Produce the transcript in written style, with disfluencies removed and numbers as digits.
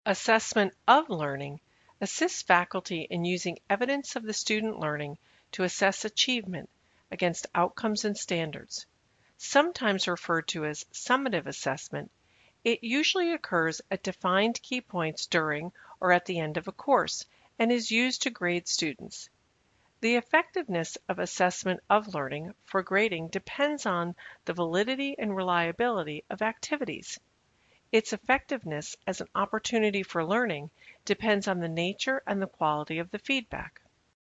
Assessment of learning assists faculty in using evidence of the student learning to assess achievement against outcomes and standards. Sometimes referred to as summative assessment, it usually occurs at defined key points during or at the end of a course and is used to grade students. The effectiveness of assessment of learning for grading depends on the validity and reliability of activities. Its effectiveness as an opportunity for learning depends on the nature and the quality of the feedback.